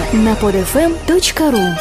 на podfm.ru.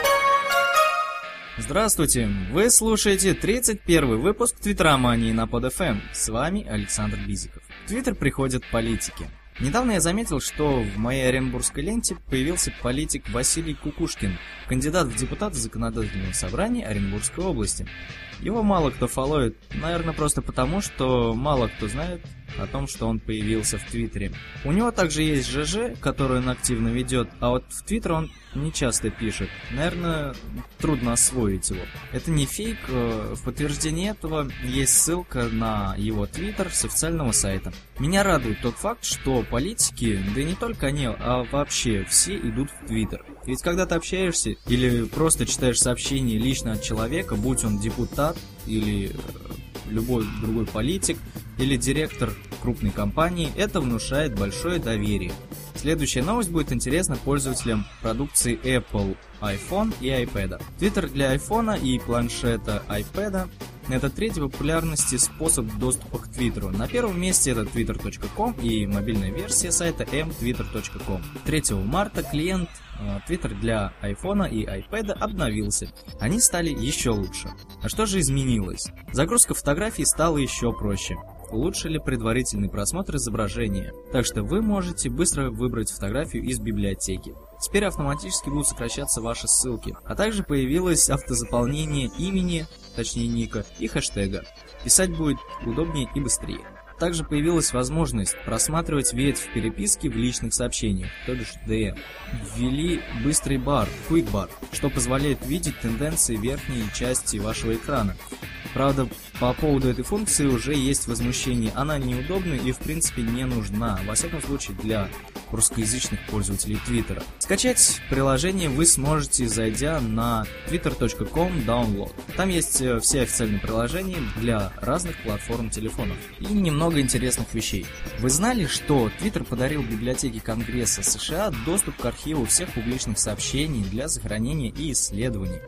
Здравствуйте! Вы слушаете 31 выпуск Твиттеромании на PodFM. С вами Александр Бизиков. В Твиттер приходят политики. Недавно я заметил, что в моей оренбургской ленте появился политик Василий Кукушкин, кандидат в депутаты Законодательного собрания Оренбургской области. Его мало кто фолловит, наверное, просто потому, что мало кто знает о том, что он появился в Твиттере. У него также есть ЖЖ, который он активно ведет, а вот в Твиттер он не часто пишет. Наверное, трудно освоить его. Это не фейк, в подтверждение этого есть ссылка на его Твиттер с официального сайта. Меня радует тот факт, что политики, да и не только они, а вообще все идут в Твиттер. Ведь когда ты общаешься или просто читаешь сообщение лично от человека, будь он депутат или любой другой политик, или директор крупной компании, это внушает большое доверие. Следующая новость будет интересна пользователям продукции Apple, iPhone и iPad. Twitter для iPhone и планшета iPad – это третий по популярности способ доступа к Твиттеру. На первом месте это twitter.com и мобильная версия сайта mtwitter.com. 3 марта клиент Twitter для iPhone и iPad обновился. Они стали еще лучше. А что же изменилось? Загрузка фотографий стала еще проще. Улучшили предварительный просмотр изображения, так что вы можете быстро выбрать фотографию из библиотеки. Теперь автоматически будут сокращаться ваши ссылки, а также появилось автозаполнение имени, точнее ника, и хэштега. Писать будет удобнее и быстрее. Также появилась возможность просматривать ветвь переписки в личных сообщениях, то бишь DM. Ввели быстрый бар, Quick Bar, что позволяет видеть тенденции верхней части вашего экрана. Правда, по поводу этой функции уже есть возмущение. Она неудобна и в принципе не нужна, во всяком случае для русскоязычных пользователей Твиттера. Скачать приложение вы сможете, зайдя на twitter.com download. Там есть все официальные приложения для разных платформ телефонов. И немного интересных вещей. Вы знали, что Твиттер подарил библиотеке Конгресса США доступ к архиву всех публичных сообщений для сохранения и исследований?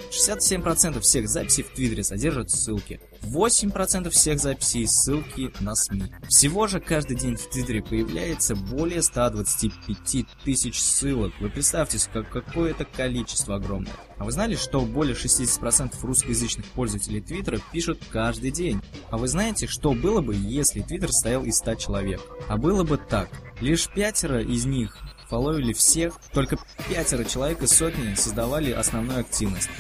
67% всех записей в Твиттере содержат ссылки. 8% всех записей ссылки на СМИ. Всего же каждый день в Твиттере появляется более 125 тысяч ссылок. Вы представьте, какое это количество огромное. А вы знали, что более 60% русскоязычных пользователей Твиттера пишут каждый день? А вы знаете, что было бы, если Твиттер состоял из 100 человек? А было бы так. Лишь 5 из них фолловили всех, только 5 человек из сотни создавали основную активность.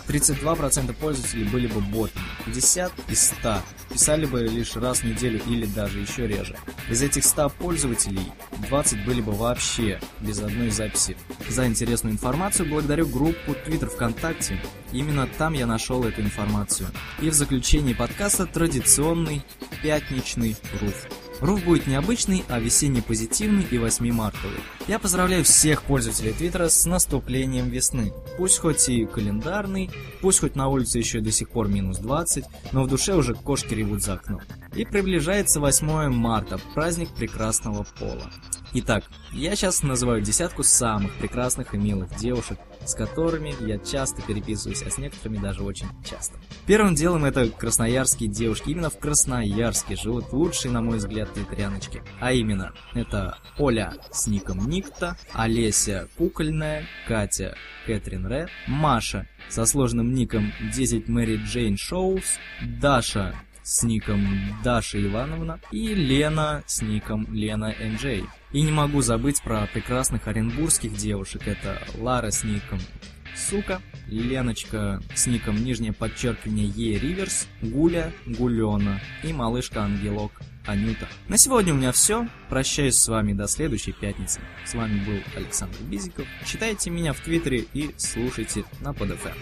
32% пользователей были бы ботами, 50 из 100 писали бы лишь раз в неделю или даже еще реже. Из этих 100 пользователей 20 были бы вообще без одной записи. За интересную информацию благодарю группу Twitter ВКонтакте. Именно там я нашел эту информацию. И в заключении подкаста традиционный пятничный руф. Руф будет не обычный, а весенне-позитивный и 8-марковый. Я поздравляю всех пользователей Твиттера с наступлением весны. Пусть хоть и календарный, пусть хоть на улице еще до сих пор минус 20, но в душе уже кошки ревут за окном. И приближается 8 марта, праздник прекрасного пола. Итак, я сейчас называю десятку самых прекрасных и милых девушек, с которыми я часто переписываюсь, а с некоторыми даже очень часто. Первым делом это красноярские девушки. Именно в Красноярске живут лучшие, на мой взгляд, твиттеряночки. А именно, это Оля с ником Никта, Олеся Кукольная, Катя Кэтрин Ред, Маша со сложным ником 10 Мэри Джейн Шоус, Даша с ником Даша Ивановна и Лена с ником Лена НJ. И не могу забыть про прекрасных оренбургских девушек. Это Лара с ником Сука, Леночка с ником нижнее подчеркивание Е Риверс, Гуля, Гулена и малышка Ангелок Анюта. На сегодня у меня все. Прощаюсь с вами до следующей пятницы. С вами был Александр Бизиков. Читайте меня в Твиттере и слушайте на PodFM.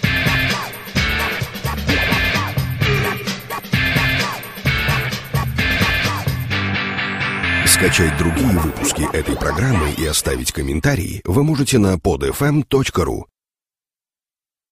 Скачать другие выпуски этой программы и оставить комментарии вы можете на podfm.ru.